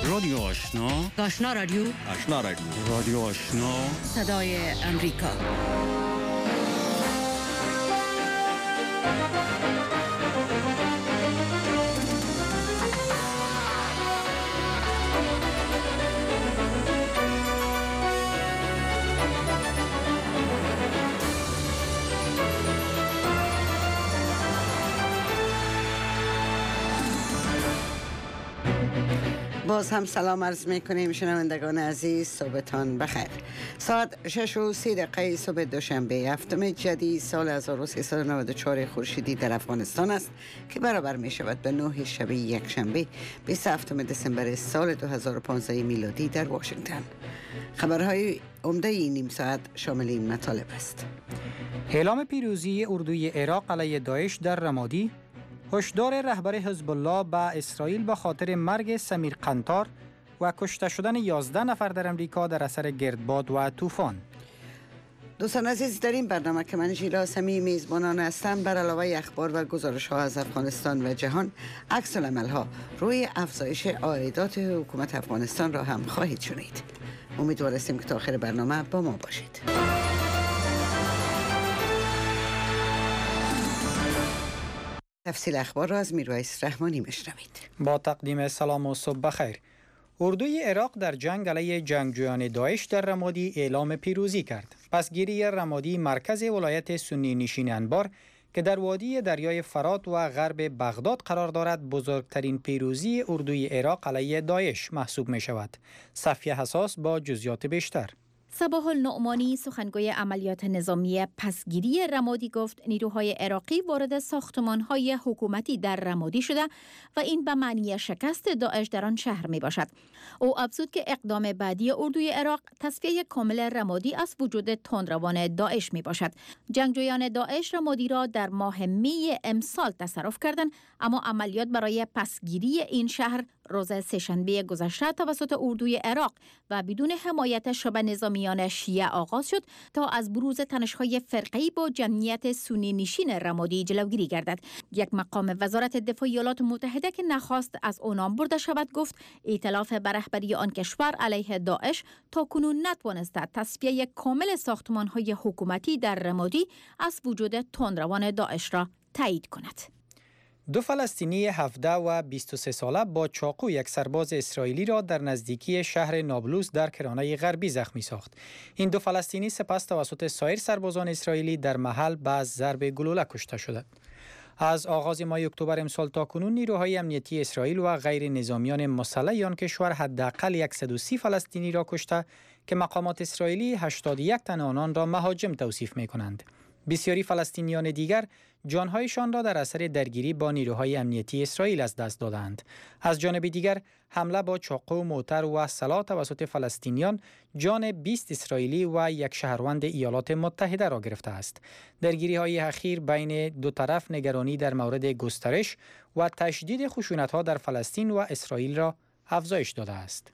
رادیو آشنا، آشنا رادیو، آشنا رادیو، رادیو آشنا، صدای امریکا. باز هم سلام عرض می کنیم شنوندگان عزیز، صبحتان بخیر. ساعت 6:30 صبح دوشنبه هفتم جدید سال 1394 خورشیدی در افغانستان است که برابر می شود به 9 شب یکشنبه 27 دسامبر سال 2015 میلادی در واشنگتن. خبرهای عمده این نیم ساعت شامل این مطالب است: اعلام پیروزی اردوی عراق علیه داعش در رمادی، هشدار رهبر حزب الله به اسرائیل به خاطر مرگ سمیر قنطار و کشته شدن 11 نفر در امریکا در اثر گردباد و طوفان. دوستان عزیز، در این برنامه که من ژیلا سمی میزبانان هستم، بر علاوه اخبار و گزارش ها از افغانستان و جهان، عکس العمل ها روی افزایش عایدات حکومت افغانستان را هم خواهید شنید. امیدوار هستیم که تا آخر برنامه با ما باشید. تفصیل اخبار را از میرویس رحمانی میشنوید. با تقدیم سلام و صبح بخیر. اردوی عراق در جنگ علیه جنگجویان داعش در رمادی اعلام پیروزی کرد. پسگیری رمادی مرکز ولایت سنی نشین انبار که در وادی دریای فرات و غرب بغداد قرار دارد بزرگترین پیروزی اردوی عراق علیه داعش محسوب می شود. صفیه حساس با جزئیات بیشتر. صباح النعمانی سخنگوی عملیات نظامی پسگیری رمادی گفت نیروهای عراقی وارد ساختمان‌های حکومتی در رمادی شده و این به معنی شکست داعش در آن شهر می باشد. او افزود که اقدام بعدی اردوی عراق تصفیه کامل رمادی از وجود تندروان داعش می باشد. جنگجویان داعش رمادی را در ماه می امسال تصرف کردند، اما عملیات برای پسگیری این شهر روز سه‌شنبه گذشته توسط اردوی عراق و بدون حمایت شبه نظامیان شیعه آغاز شد تا از بروز تنش‌های فرقه‌ای با جمعیت سنی نشین رمادی جلوگیری گردد. یک مقام وزارت دفاع ایالات متحده که نخواست از او نام برده شود گفت ائتلاف بر رهبری آن کشور علیه داعش تاکنون نتوانسته تصفیه کامل ساختمان‌های حکومتی در رمادی از وجود تندروان داعش را تایید کند. دو فلسطینی 17 و 23 ساله با چاقو یک سرباز اسرائیلی را در نزدیکی شهر نابلوس در کرانه غربی زخمی ساخت. این دو فلسطینی سپس توسط سایر سربازان اسرائیلی در محل به ضرب گلوله کشته شدند. از آغاز ماه اکتبر امسال تا کنون نیروهای امنیتی اسرائیل و غیر نظامیان مسلح آن کشور حداقل 130 فلسطینی را کشته که مقامات اسرائیلی 81 تن آنان را مهاجم توصیف می‌کنند. بسیاری فلسطینیان دیگر جانهایشان را در اثر درگیری با نیروهای امنیتی اسرائیل از دست دادند. از جانب دیگر حمله با چاقو، موتر و سلاح توسط فلسطینیان جان 20 اسرائیلی و یک شهروند ایالات متحده را گرفته است. درگیری‌های اخیر بین دو طرف نگرانی در مورد گسترش و تشدید خشونت‌ها در فلسطین و اسرائیل را افزایش داده است.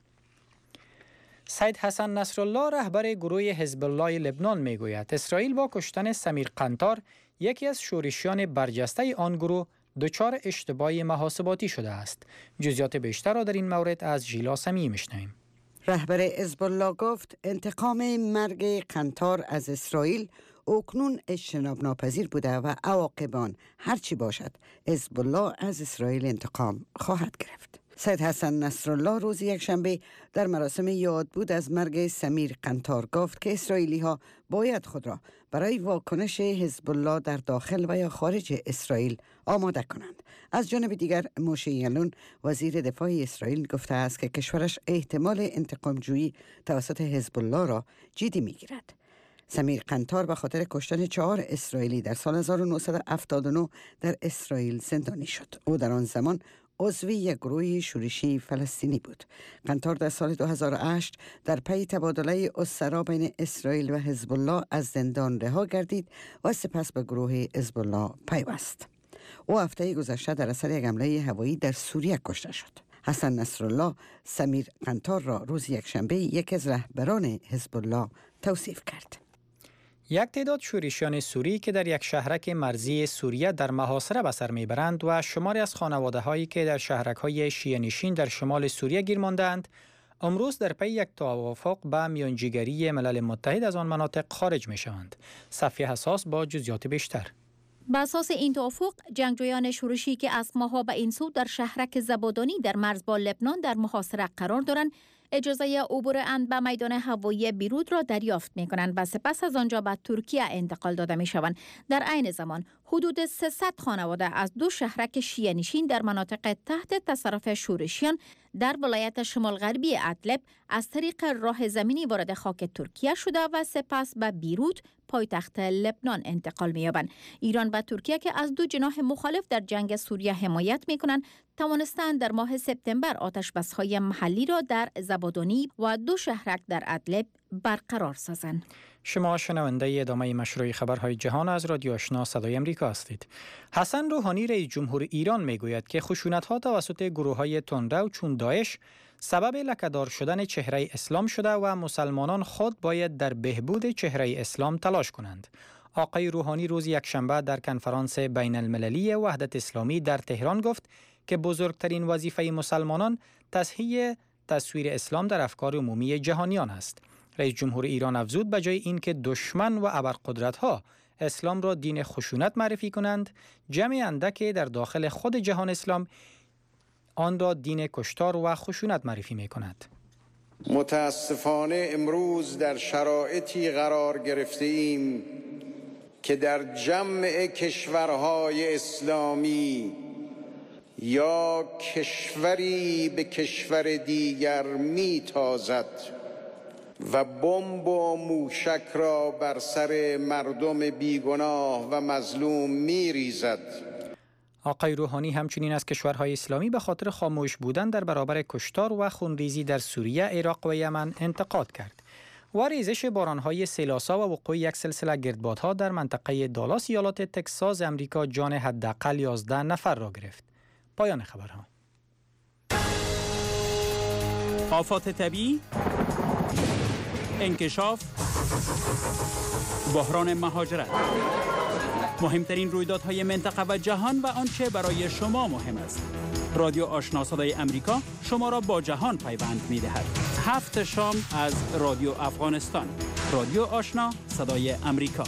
سید حسن نصرالله رهبر گروه حزب الله لبنان میگوید اسرائیل با کشتن سمیر قنطار یکی از شورشیان برجسته آن گروه دچار اشتباه محاسباتی شده است. جزئیات بیشتر را در این مورد از ژیلا سمی میشنویم. رهبر حزب الله گفت انتقام مرگ قنطار از اسرائیل اکنون اجتناب ناپذیر بوده و عواقب آن هرچی باشد حزب الله از اسرائیل انتقام خواهد گرفت. سید حسن نصرالله روز یکشنبه در مراسم یادبود از مرگ سمیر قنطار گفت که اسرائیلی ها باید خود را برای واکنش حزب الله در داخل و یا خارج اسرائیل آماده کنند. از جانب دیگر موشه یعلون وزیر دفاع اسرائیل گفته است که کشورش احتمال انتقام جویی توسط حزب الله را جدی می گیرد. سمیر قنطار به خاطر کشتن 4 اسرائیلی در سال 1979 در اسرائیل زندانی شد. او در آن زمان عضو یک گروه شورشی فلسطینی بود. قنطار در سال 2008 در پی تبادله اسرا بین اسرائیل و حزب الله از زندان رها گردید و سپس به گروه حزب الله پیوست. او هفته گذشته در اثر یک حمله هوایی در سوریه کشته شد. حسن نصرالله سمیر قنطار را روز یکشنبه یکی از رهبران حزب الله توصیف کرد. یک تعداد شورشیان سوری که در یک شهرک مرزی سوریه در محاصره به سر میبرند و شماری از خانواده‌هایی که در شهرک‌های شیعه نشین در شمال سوریه گیر مانده‌اند، امروز در پی یک توافق به میانجیگری ملل متحد از آن مناطق خارج می‌شوند. صفیه حساس با جزئیات بیشتر. بر اساس این توافق، جنگجویان شورشی که از ماه‌ها به این سو در شهرک زبادانی در مرز با لبنان در محاصره قرار دارند، اجازه عبور اند به میدان هوایی بیروت را دریافت می‌کنند و سپس از آنجا به ترکیه انتقال داده می‌شوند. در عین زمان حدود 300 خانواده از 2 شهرک شیعه نشین در مناطق تحت تصرف شورشیان در ولایت شمال غربی ادلب از طریق راه زمینی وارد خاک ترکیه شده و سپس به بیروت پایتخت لبنان انتقال می‌یابند. ایران و ترکیه که از 2 جناح مخالف در جنگ سوریه حمایت می‌کنند، توانستند در ماه سپتامبر آتش‌بس‌های محلی را در زبادانی و 2 شهرک در ادلب برقرار سازند. شما شنونده ادامه مشروع خبرهای جهان از رادیو آشنا صدای امریکا هستید. حسن روحانی رئیس جمهور ایران میگوید که خشونت‌ها توسط گروه‌های تندرو چون داعش سبب لکه‌دار شدن چهره اسلام شده و مسلمانان خود باید در بهبود چهره اسلام تلاش کنند. آقای روحانی روز یکشنبه در کنفرانس بین المللی وحدت اسلامی در تهران گفت که بزرگترین وظیفه مسلمانان تصحیح تصویر اسلام در افکار عمومی جهانیان است. رئیس جمهور ایران افزود به جای اینکه دشمن و ابرقدرت‌ها اسلام را دین خشونت معرفی کنند، جمع اندکی در داخل خود جهان اسلام آن را دین کشتار و خشونت معرفی می‌کند. متاسفانه امروز در شرایطی قرار گرفته ایم که در جمع کشورهای اسلامی یا کشوری به کشور دیگر میتازد و بمب و موشک را بر سر مردم بیگناه و مظلوم میریزد. آقای روحانی همچنین از کشورهای اسلامی به خاطر خاموش بودن در برابر کشتار و خونریزی در سوریه، عراق و یمن انتقاد کرد. و ریزش بارانهای سیلاسا و وقوع یک سلسله گردبادها در منطقه دالاس ایالات تگزاس امریکا جان حداقل 11 نفر را گرفت. پایان خبرها. آفات طبیعی، انکشاف، بحران مهاجرت، مهمترین رویدادهای منطقه و جهان و آنچه برای شما مهم است. رادیو آشنا صدای امریکا شما را با جهان پیوند می‌دهد. 7 شام از رادیو افغانستان. رادیو آشنا صدای امریکا.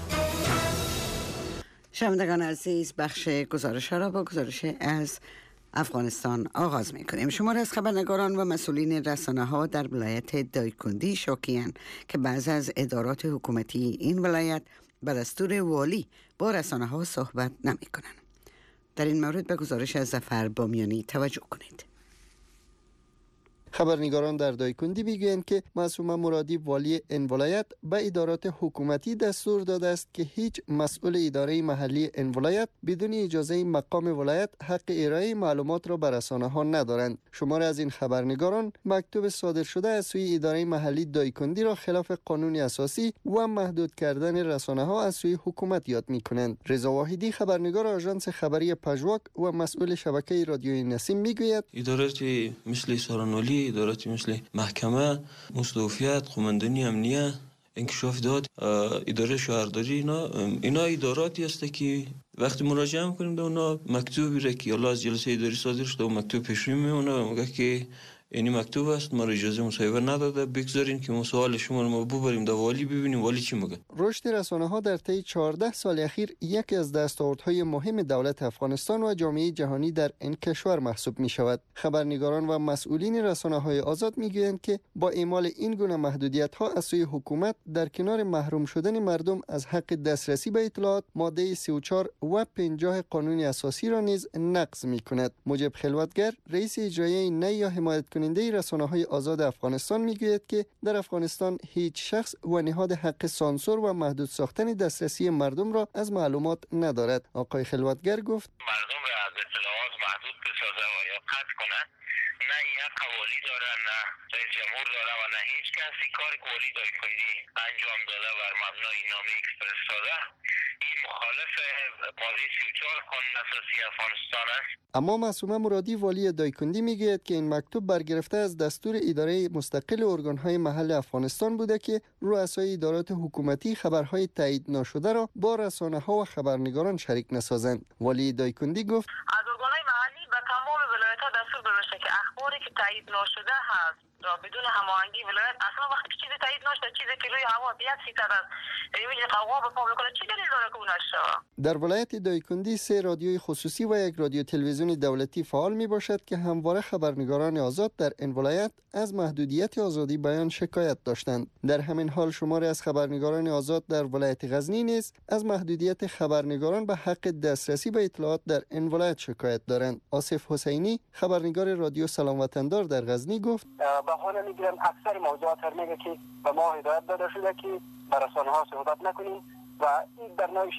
شنوندگان عزیز، بخش گزارش ها را با گزارش از افغانستان آغاز می‌کنیم. شمار از خبرنگاران و مسئولین رسانه‌ها در ولایت دایکندی شاکی‌اند که بعضی از ادارات حکومتی این ولایت به دستور والی با رسانه‌ها صحبت نمی‌کنند. در این مورد به گزارش از ظفر بامیانی توجه کنید. خبرنگاران در دایکندی میگویند که معصومه مرادی والی این ولایت به ادارات حکومتی دستور داده است که هیچ مسئول اداره محلی این ولایت بدون اجازه مقام ولایت حق ارائه معلومات را به رسانه‌ها ندارند. شمار از این خبرنگاران مکتوب صادر شده از سوی اداره محلی دایکندی را خلاف قانون اساسی و محدود کردن رسانه‌ها از سوی حکومت یاد می‌کنند. رضا واحدی خبرنگار آژانس خبری پژواک و مسئول شبکه رادیوی نسیم میگوید ادارات مثل سارانولی، ادارات مثل محکمه، مستوفیت، قماندانی امنیه، انکشاف داد، اداره شهرداری، اینا اداراتی است که وقتی مراجعه میکنیم به اونا مکتوبی را که الله از جلسه اداری صادر شده و مکتوب پیشروی میمونه و میگه که اینی مکتوب است، ما را اجازه مصاحبه نداده، بگذارین که ما سوال شما رو ما ببریم در والی ببینیم والی چی میگه. رشد رسانه‌ها در طی 14 سال اخیر یکی از دستاوردهای مهم دولت افغانستان و جامعه جهانی در این کشور محسوب می شود. خبرنگاران و مسئولین رسانه‌های آزاد میگویند که با اعمال این گونه محدودیت‌ها از سوی حکومت در کنار محروم شدن مردم از حق دسترسی به اطلاعات، ماده 34 و 50 قانون اساسی را نیز نقض می‌کند. مجب خلوتگر، رئیس اجرایی نی یا حمایت کننده رسانه‌های آزاد افغانستان میگوید که در افغانستان هیچ شخص و نهاد حق سانسور و محدود ساختن دسترسی مردم را از معلومات ندارد. آقای خلوتگر گفت مردم را از اطلاعات محدود بسازه و یا قطع کنه نه یک والی داره، نه رئیس جمهور داره و نه هیچ کسی کاری که والی دایکنی انجام داده بر مبنای نامه‌ای که فرستاده این مخالف ماده 34 قانون اساسی افغانستان است. اما معصومه مرادی والی دایکندی میگوید که این مکتوب برگرفته از دستور اداره مستقل ارگان‌های محل افغانستان بوده که رؤسای ادارات حکومتی خبرهای تایید نشده را با رسانه‌ها و خبرنگاران شریک نسازند. والی دایکندی گفت از ارگان‌های محلی به تمام ولایت‌ها دستور برسه که اخباری که تایید نشده هست را بدون هماهنگی ولایت اصلا وقتی که چیزی تایید نشده، چیزی که روی هوا بیاد سیتر از ایمیج قوا به پا میکنه، چی دلیل داره که اون نشه؟ در ولایت دایکندی 3 رادیوی خصوصی و 1 رادیو تلویزیون دولتی فعال می باشد که همواره خبرنگاران آزاد در این ولایت از محدودیت آزادی بیان شکایت داشتند. در همین حال شماری از خبرنگاران آزاد در ولایت غزنی نیز از محدودیت خبرنگاران به حق دسترسی به اطلاعات در این ولایت شکایت دارند. آصف حسینی خبرنگار رادیو سلام وطندار در غزنی گفت بهانه میگیرن اکثر موضوعات میگه که به ما هدایت داده شده که به رسانه‌ها صحبت نکنیم و این در نوعش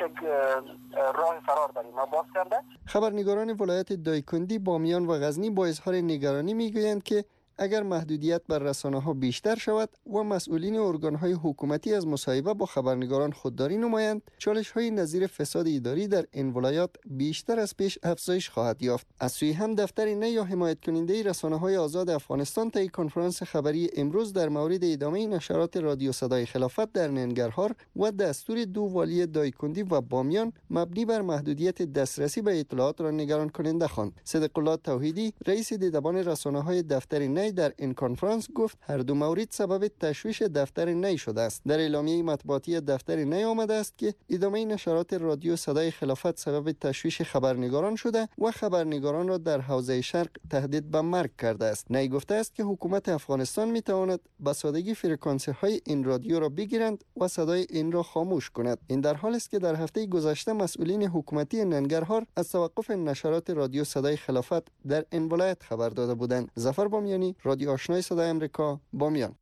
راه فرار برای ما باز کرده. خبرنگاران ولایت دایکندی، بامیان و غزنی با اظهار نگرانی میگویند که اگر محدودیت بر رسانه‌ها بیشتر شود و مسئولین ارگان‌های حکومتی از مصاحبه با خبرنگاران خودداری نمایند، چالش‌های نظیر فساد اداری در این ولایات بیشتر از پیش افزایش خواهد یافت. از سوی هم دفتر نی یا حمایت کننده رسانه‌های آزاد افغانستان طی کنفرانس خبری امروز در مورد ادامه نشرات رادیو صدای خلافت در ننگرهار و دستور 2 والی دایکندی و بامیان مبنی بر محدودیت دسترسی به اطلاعات را نگران کننده خواند. صدق الله توحیدی رئیس دیدبان رسانه‌های دفتر نی در این کنفرانس گفت هر دو مورد سبب تشویش دفتر نی شده است. در اعلامیه مطبوعاتی دفتر نی آمده است که ادامه نشرات رادیو صدای خلافت سبب تشویش خبرنگاران شده و خبرنگاران را در حوزه شرق تهدید به مرگ کرده است. نی گفته است که حکومت افغانستان می تواند به سادگی فرکانسی های این رادیو را بگیرند و صدای این را خاموش کند. این در حالی است که در هفته گذشته مسئولین حکومتی ننگرهار از توقف نشرات رادیو صدای خلافت در این ولایت خبر داده بودند. ظفر بامیانی، رادیو آشنای صدای امریکا، بامیان.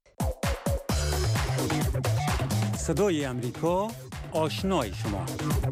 صدای امریکا، آشنای شما.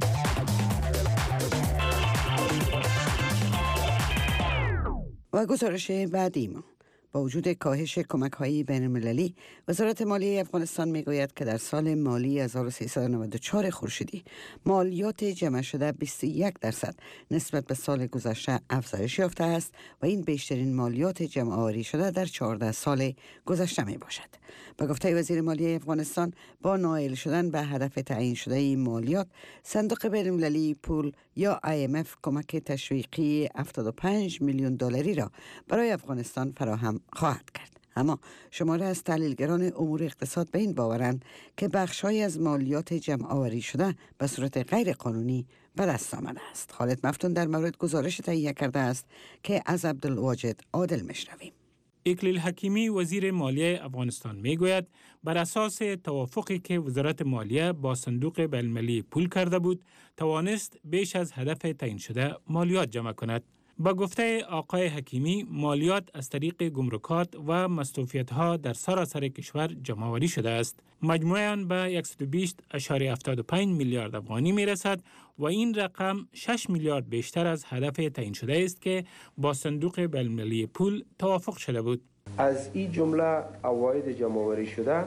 و گزارش بعدی ما: با وجود کاهش کمک‌های بین‌المللی، وزارت مالیه افغانستان می‌گوید که در سال مالی 1394 خورشیدی مالیات جمع شده 21% نسبت به سال گذشته افزایش یافته است و این بیشترین مالیات جمع آوری شده در 14 سال گذشته میباشد. به گفته وزیر مالیه افغانستان، با نائل شدن به هدف تعیین شده این مالیات، صندوق بین‌المللی پول یا IMF کمک تشویقی 75 میلیون دلاری را برای افغانستان فراهم خواهد کرد. اما شماره از تحلیلگران امور اقتصاد به این باورند که بخش‌هایی از مالیات جمع آوری شده به صورت غیر قانونی به دست آمده است. خالد مفتون در مورد گزارش تهیه کرده است که از عبدالواجد عادل میشنویم. اکلیل حکیمی وزیر مالیه افغانستان میگوید بر اساس توافقی که وزارت مالیه با صندوق بین‌المللی پول کرده بود، توانست بیش از هدف تعیین شده مالیات جمع کند. با گفته آقای حکیمی، مالیات از طریق گمرکات و مستوفیت‌ها در سراسر کشور جمع‌آوری شده است. مجموع آن به 120.75 میلیارد افغانی میرسد و این رقم 6 میلیارد بیشتر از هدف تعیین شده است که با صندوق بین‌المللی پول توافق شده بود. از این جمله عواید جمع‌آوری شده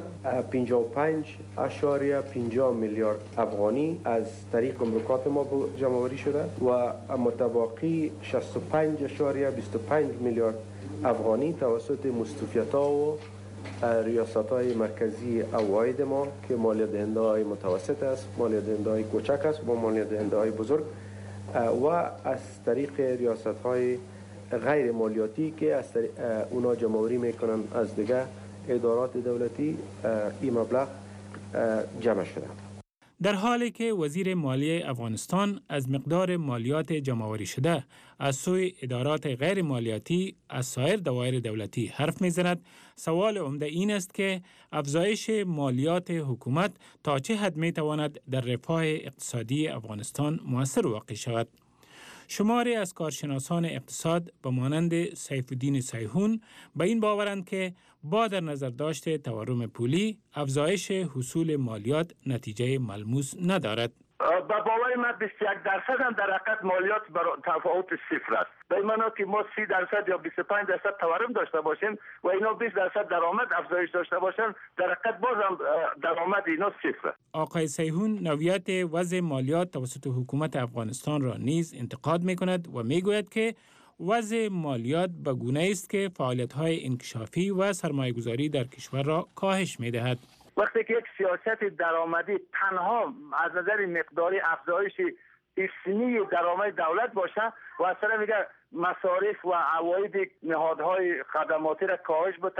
55.50 میلیارد افغانی از طریق گمرکات ما جمع‌آوری شده و متبقی 65.25 میلیارد افغانی توسط مستوفیت‌ها و ریاست‌های مرکزی عواید ما که مالیات دهنده‌های متوسط است، مالیات دهنده‌های کوچک است و مالیات دهنده‌های بزرگ و از طریق ریاست‌های غیر مالیاتی که از اونا جمع‌آوری میکنن از دیگه ادارات دولتی، این مبلغ جمع شده. در حالی که وزیر مالیه افغانستان از مقدار مالیات جمع‌آوری شده از سوی ادارات غیر مالیاتی از سایر دوایر دولتی حرف می‌زند، سوال عمده این است که افزایش مالیات حکومت تا چه حد می‌تواند در رفاه اقتصادی افغانستان مؤثر واقع شود. شماری از کارشناسان اقتصاد به مانند سیف الدین سیحون به این باورند که با در نظر داشت تورم پولی، افزایش حصول مالیات نتیجه ملموس ندارد. با باور من 21% هم در حقیقت مالیات تفاوت صفر است. به این معنی که ما 30% یا 25% تورم داشته باشیم و اینا 20% درآمد افزایش داشته باشن، در حقیقت باز هم درآمد اینا صفر است. آقای سیحون نوعیت وضع مالیات توسط حکومت افغانستان را نیز انتقاد می‌کند و می‌گوید که وضع مالیات به گونه است که فعالیت‌های انکشافی و سرمایه‌گذاری در کشور را کاهش می‌دهد. وقتی که یک سیاست درآمدی تنها از نظر مقداری افزایش اسمی درآمد دولت باشه و اصلا میگه مصارف و عواید نهادهای خدماتی را کاهش بده،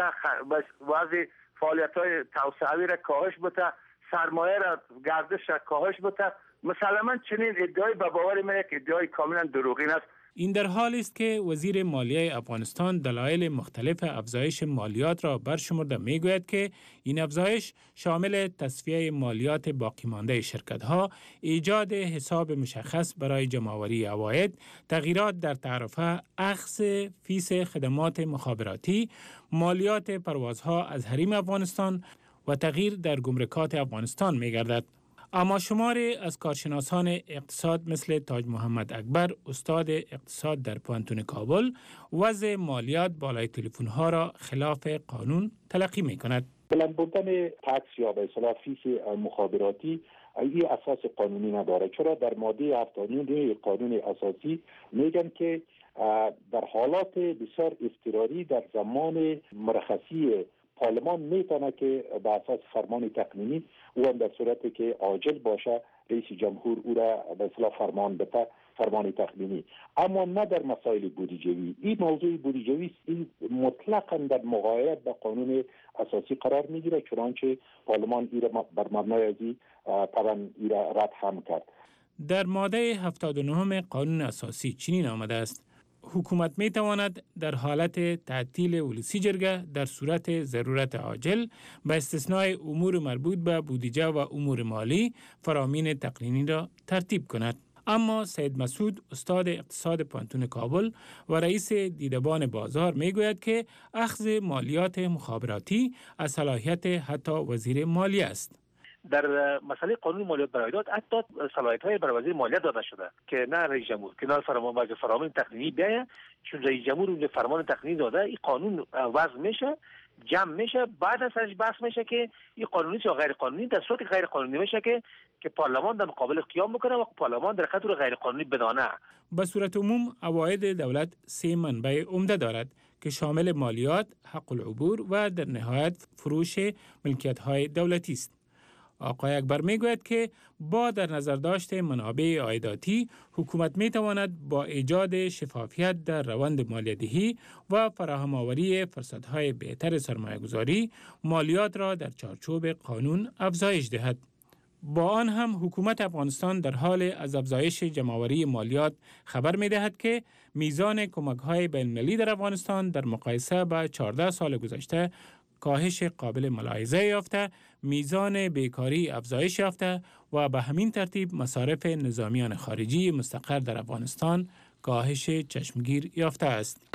وضع فعالیت‌های توسعوی را کاهش بده، سرمایه را گردش را کاهش بده، مسلماً چنین ادعای به باور من یک ادعای کاملا دروغین است. این در حالی است که وزیر مالیه افغانستان دلایل مختلف افزایش مالیات را برشمرده میگوید که این افزایش شامل تصفیه مالیات باقی مانده شرکت‌ها، ایجاد حساب مشخص برای جمع‌آوری عواید، تغییرات در تعرفه، اخذ فیس خدمات مخابراتی، مالیات پروازها از حریم افغانستان و تغییر در گمرکات افغانستان می‌گردد. اما شماری از کارشناسان اقتصاد مثل تاج محمد اکبر، استاد اقتصاد در پوانتون کابل، وضع مالیات بالای تلفن‌ها را خلاف قانون تلقی می‌کند. بلند بردن تکس یا به اصطلاح فیس مخابراتی این اساس قانونی نداره، چرا در ماده 79 قانون اساسی میگن که در حالات بسیار اضطراری در زمان مرخصی پارلمان میتونه که به اساس فرمان تقنینی او هم در صورتی که عاجل باشه رئیس جمهور او را به اصطلاح فرمان بده، فرمان تقنینی، اما نه در مسائل بودجه‌ای. این موضوع بودجه‌ای این مطلقاً در مغایرت با قانون اساسی قرار میگیره، چنانچه پارلمان این را بر مبنای از این طبعا این را رد هم کرد. در ماده 79 قانون اساسی چنین آمده است: حکومت می تواند در حالت تعطیل ولسی جرگه در صورت ضرورت عاجل به استثنای امور مربوط به بودجه و امور مالی فرامین تقنینی را ترتیب کند. اما سید مسعود، استاد اقتصاد پوانتون کابل و رئیس دیدبان بازار می گوید که اخذ مالیات مخابراتی از صلاحیت حتی وزیر مالیه است. در مسئله قانون مالیات برای عایدات حتی صلاحیت‌های برای وزیر مالیه داده شده که نه رئیس جمهور که نه فرمان تقنینی بیاید، چون رئیس جمهور اون فرمان تقنینی داده، این قانون وضع میشه، جمع میشه، بعد از ازش بحث میشه که این قانونی یا غیر قانونی. در صورت غیر قانونی میشه که پارلمان در مقابل قیام میکنه و پارلمان در خاطر غیر قانونی بدانه. به صورت عموم عواید دولت 3 منبع عمده دارد که شامل مالیات، حق العبور و در نهایت فروش ملکیت‌های دولتی است. آقای اکبر میگوید که با در نظر داشت منابع عایداتی، حکومت میتواند با ایجاد شفافیت در روند مالیات‌دهی و فراهم آوری فرصت‌های بهتر سرمایه‌گذاری مالیات را در چارچوب قانون افزایش دهد. با آن هم حکومت افغانستان در حال از افزایش جمع‌آوری مالیات خبر می‌دهد که میزان کمک‌های بین‌المللی در افغانستان در مقایسه با 14 سال گذشته کاهش قابل ملاحظه یافته، میزان بیکاری افزایش یافته و به همین ترتیب مصارف نظامیان خارجی مستقر در افغانستان کاهش چشمگیر یافته است.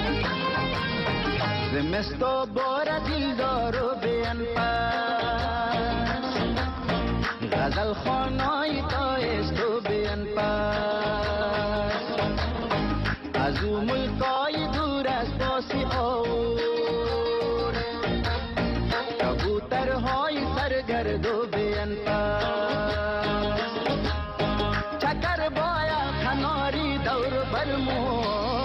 زمستو بار دلدار و بیان پس غزل خانای تایست و بیان پس از او ملکای دور از پاسی آور کبوترهای سرگرد و بیان پس چکر بایا کناری دور برمو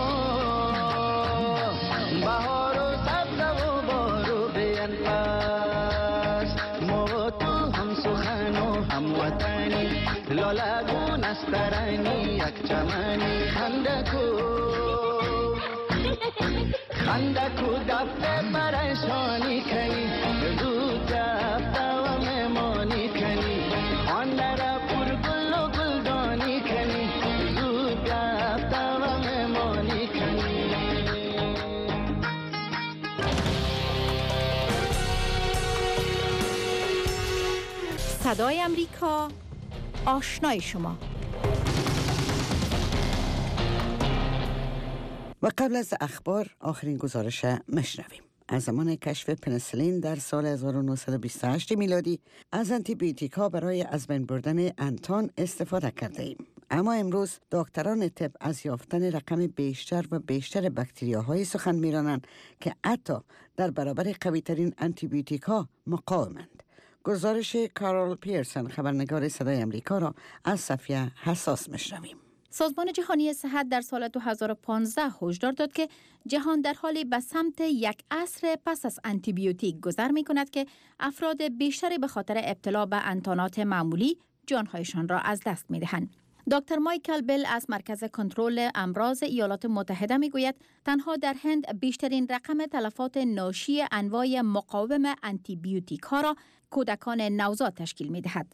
بهار و سبز و بارو بیان پس ما تو هم سخن و هم وطنی لالگون استرانی یک چمنی خندکو دفته پریشانی کنی زود دفته و مهمانی کنی خانده را پر گل و گلدانی کنی زود دفته و مهمانی کنی. صدای امریکا، آشنای شما. و قبل از اخبار آخرین گزارش مشنویم. از زمان کشف پنیسیلین در سال 1928 میلادی از آنتیبیوتیک ها برای از بین بردن انتان استفاده کرده ایم. اما امروز دکتران طب از یافتن رقم بیشتر و بیشتر باکتریاهای سخن میرانند که حتی در برابر قوی ترین آنتیبیوتیک ها مقاومند. گزارش کارول پیرسون خبرنگار صدای امریکا را از صفحه حساس مشنویم. سازمان جهانی صحت در سال 2015 هشدار داد که جهان در حالی به سمت یک عصر پس از آنتیبیوتیک گذر می کند که افراد بیشتری به خاطر ابتلا به انتانات معمولی جانهایشان را از دست می دهند. دکتر مایکل بل از مرکز کنترل امراض ایالات متحده می گوید تنها در هند بیشترین رقم تلفات ناشی انواع مقاوم آنتیبیوتیک ها را کودکان نوزاد تشکیل می دهد.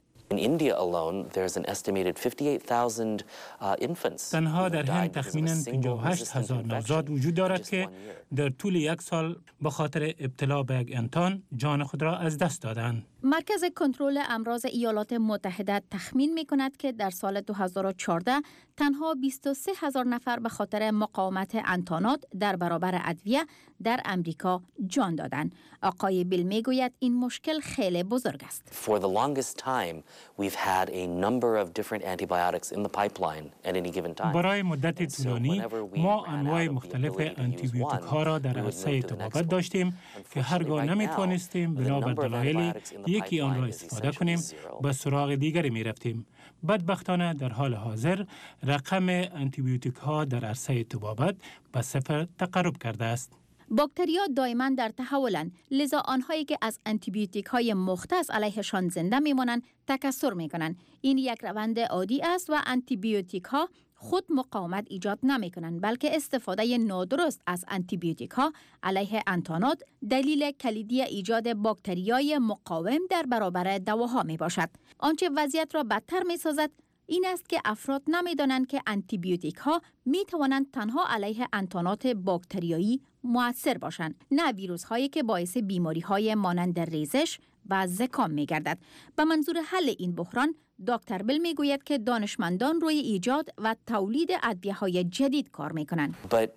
تنها در هند تخمیناً 58,000 نوزاد وجود دارد که در طول یک سال به خاطر ابتلا به یک انتان جان خود را از دست دادند. مرکز کنترل امراض ایالات متحده تخمین می کند که در سال 2014 تنها 23,000 نفر به خاطر مقاومت انتانات در برابر ادویه در امریکا جان دادند. آقای بیل می گوید این مشکل خیلی بزرگ است. For the longest time we've had a number of different antibiotics in the pipeline at any given time. برای مدت طولانی ما انواع مختلف آنتیبیوتیک ها را در عرصه طبابت داشتیم که هرگاه نمی توانستیم بنا به دلایلی یکی آن را استفاده کنیم به سراغ دیگری می رفتیم. بدبختانه در حال حاضر رقم آنتیبیوتیک ها در عرصه طبابت به صفر تقرب کرده است. باکتریا دائما در تحولند، لذا آنهایی که از آنتیبیوتیک های مختص علیهشان زنده میمانند تکثر میکنند. این یک روند عادی است و آنتیبیوتیک ها خود مقاومت ایجاد نمی کنند، بلکه استفاده نادرست از آنتیبیوتیک ها علیه انتانات دلیل کلیدی ایجاد باکتریای مقاوم در برابر دواها می باشد. آنچه وضعیت را بدتر می سازد این است که افراد نمی دانند که آنتیبیوتیک ها می توانند تنها علیه انتانات باکتریایی مؤثر باشند، نه ویروس هایی که باعث بیماری های مانند ریزش و زکام می گردد. به منظور حل این بحران دکتر بل می گوید که دانشمندان روی ایجاد و تولید ادویه های جدید کار می کنند.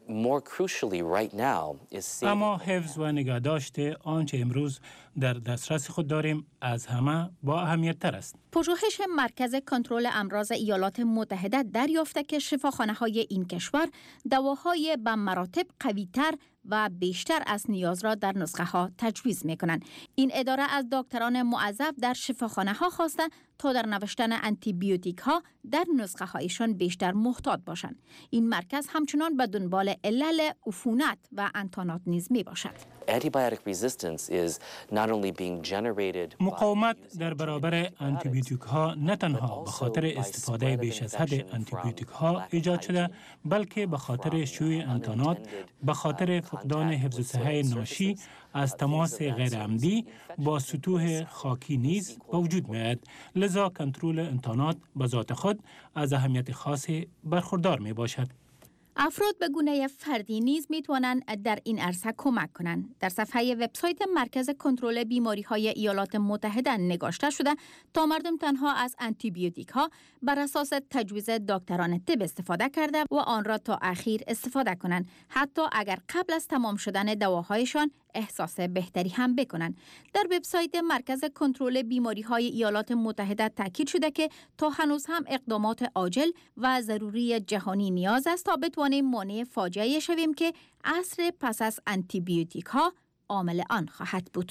اما حفظ و نگهداشت آنچه امروز در دسترس خود داریم از همه با اهمیت تر است. پژوهش مرکز کنترل امراض ایالات متحده دریافته که شفاخانه های این کشور دواهای به مراتب قوی تر و بیشتر از نیاز را در نسخه ها تجویز می کنند. این اداره از دکتران موظف در شفاخانه ها خواسته تا در نوشتن آنتیبیوتیک ها در نسخه هایشان بیشتر محتاط باشند. این مرکز همچنان به دنبال علل عفونت و انتانات نیز می باشد. مقاومت در برابر آنتیبیوتیک ها نه تنها به خاطر استفاده بیش از حد آنتیبیوتیک ها ایجاد شده، بلکه به خاطر شیوع انتانات، به خاطر فقدان حفظ صحه ناشی از تماس غیر عمدی با سطوح خاکی نیز به وجود می‌آید. لذا کنترل انتانات به ذات خود از اهمیت خاصی برخوردار می باشد. افراد به گونه فردی نیز می توانند در این عرصه کمک کنند. در صفحه وبسایت مرکز کنترل بیماری‌های ایالات متحده نگاشته شده تا مردم تنها از آنتیبیوتیک‌ها بر اساس تجویز دکتران طب استفاده کرده و آن را تا اخیر استفاده کنند، حتی اگر قبل از تمام شدن دواهایشان احساس بهتری هم بکنند. در وبسایت مرکز کنترل بیماری‌های ایالات متحده تاکید شده که تا هنوز هم اقدامات عاجل و ضروری جهانی نیاز است تا بتوانیم مانع فاجعه شویم که عصر پس از آنتیبیوتیک‌ها عامل آن خواهد بود.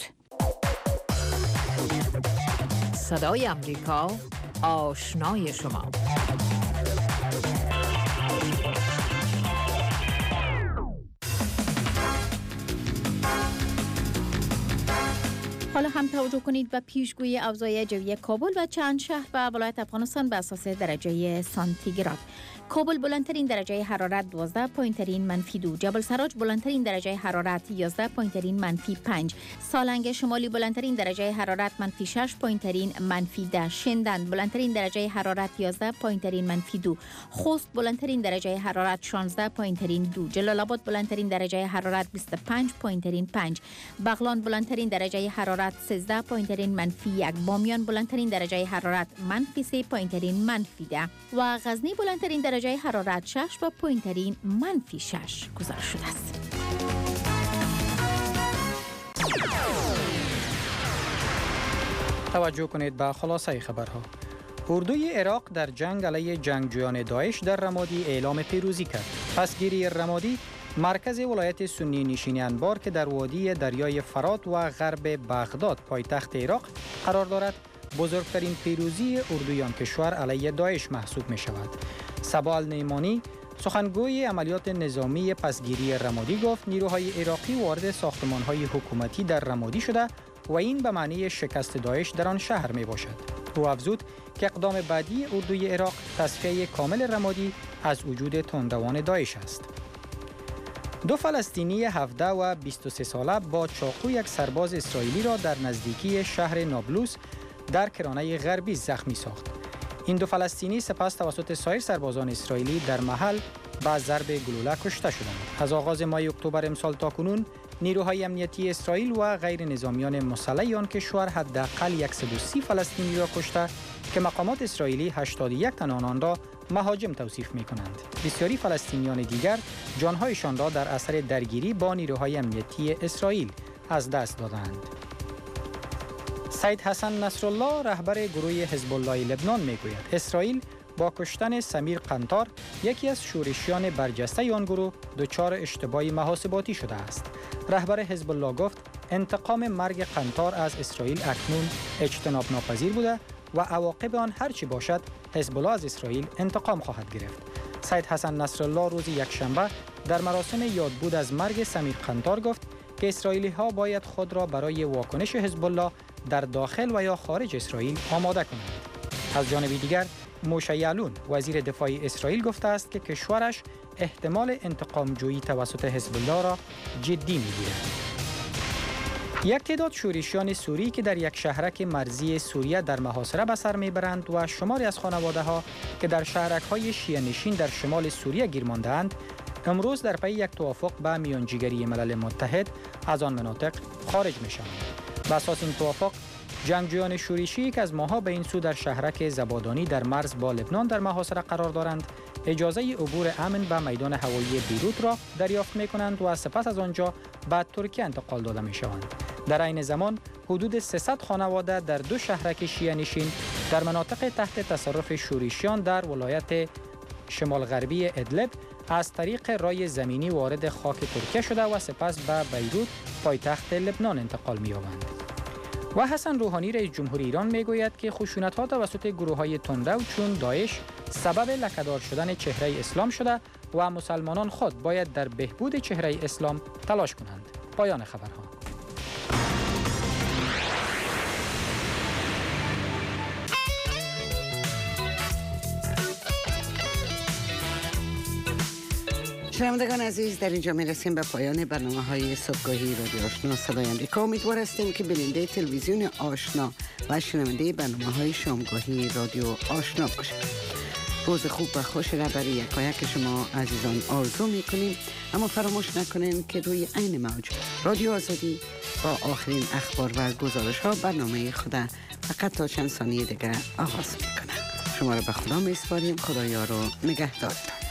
صدای امریکا، آشنای شما. حالا هم توجه کنید به پیشگویی اوضاع جوی کابل و چند شهر و ولایت افغانستان به اساس درجه سانتیگراد. کابل بلندترین درجه حرارت 12 پایین‌ترین -2، جبل سراج بلندترین درجه حرارت 11 پایین‌ترین -5، سالنگ شمالی بلندترین درجه حرارت -6 پایین‌ترین -10، شندن بلندترین درجه حرارت 11 پایین‌ترین -2، خوست بلندترین درجه حرارت 16 پایین‌ترین 2، جلال آباد بلندترین درجه حرارت 25 پایین‌ترین 5، بغلان بلندترین درجه حرارت 13 پایین‌ترین -1، بامیان بلندترین درجه حرارت -3 پایین‌ترین -10 و غزنی بلندترین درجه حرارت 6 و پایین‌ترین -6 گزارش شده است. توجه کنید به خلاصه خبرها. اردوی عراق در جنگ علیه جنگجویان داعش در رمادی اعلام پیروزی کرد. پسگیری رمادی مرکز ولایت سنی نشین انبار که در وادی دریای فرات و غرب بغداد پایتخت عراق قرار دارد، بزرگترین پیروزی اردویان کشور علیه داعش محسوب می شود. صبا النعمانی سخنگوی عملیات نظامی پسگیری رمادی گفت نیروهای عراقی وارد ساختمان‌های حکومتی در رمادی شده و این به معنی شکست داعش در آن شهر می باشد. او افزود که اقدام بعدی اردوی عراق تصفیه کامل رمادی از وجود تندروان داعش است. دو فلسطینی 17 و 23 ساله با چاقو یک سرباز اسرائیلی را در نزدیکی شهر نابلوس در کرانه غربی زخمی ساخت. این دو فلسطینی سپس توسط سایر سربازان اسرائیلی در محل با ضرب گلوله کشته شدند. از آغاز ماه اکتبر امسال تاکنون نیروهای امنیتی اسرائیل و غیر نظامیان مسلح آن کشور حداقل 130 فلسطینی را کشته که مقامات اسرائیلی 81 تن آنان را مهاجم توصیف می کنند. بسیاری فلسطینیان دیگر جانهایشان را در اثر درگیری با نیروهای امنیتی اسرائیل از دست دادند. سید حسن نصرالله رهبر گروه حزب الله لبنان میگوید اسرائیل با کشتن سمیر قنطار یکی از شورشیان برجسته آن گروه دچار اشتباه محاسباتی شده است. رهبر حزب الله گفت انتقام مرگ قنطار از اسرائیل اکنون اجتناب ناپذیر بوده و عواقب آن هرچی باشد حزب الله از اسرائیل انتقام خواهد گرفت. سید حسن نصرالله روز یکشنبه در مراسم یادبود از مرگ سمیر قنطار گفت که اسرائیلی ها باید خود را برای واکنش حزب الله در داخل و یا خارج اسرائیل آماده کنند. از جانب دیگر موشه یعلون وزیر دفاع اسرائیل گفته است که کشورش احتمال انتقام جویی توسط حزب الله را جدی می‌گیرد. یک تعداد شورشیان سوری که در یک شهرک مرزی سوریه در محاصره به سر میبرند و شماری از خانواده‌ها که در شهرک‌های شیعه نشین در شمال سوریه گیر مانده‌اند امروز در پی یک توافق به میانجیگری ملل متحد از آن مناطق خارج می‌شوند. بر اساس این توافق جنگجویان شورشی که از ماه‌ها به این سو در شهرک زبادانی در مرز با لبنان در محاصره قرار دارند اجازه عبور امن به میدان هوایی بیروت را دریافت می‌کنند و سپس از آنجا به ترکیه انتقال داده می‌شوند. در عین زمان حدود 300 خانواده در دو شهرک شیعه نشین در مناطق تحت تصرف شورشیان در ولایت شمال غربی ادلب از طریق رای زمینی وارد خاک ترکیه شده و سپس به بیروت پایتخت لبنان انتقال می‌یابند. و حسن روحانی رئیس جمهوری ایران میگوید که خشونت‌ها توسط گروه‌های تندرو چون داعش سبب لکه‌دار شدن چهره اسلام شده و مسلمانان خود باید در بهبود چهره اسلام تلاش کنند. پایان خبرها. شنوندگان عزیز، در اینجا میرسیم به پایان برنامه‌های صبحگاهی رادیو آشنا صدای آمریکا. امیدوار هستیم که بیننده تلویزیون آشنا و شنونده برنامه‌های شامگاهی رادیو آشنا باشید. روز خوب و خوش را برای یکایک شما عزیزان آرزو میکنیم. اما فراموش نکنین که روی عین موج رادیو آزادی با آخرین اخبار و گزارش ها برنامه خود فقط تا چند ثانیه دیگر آغاز میکنه. شما را به خدا میسپاریم. خدایا رو نگهدار.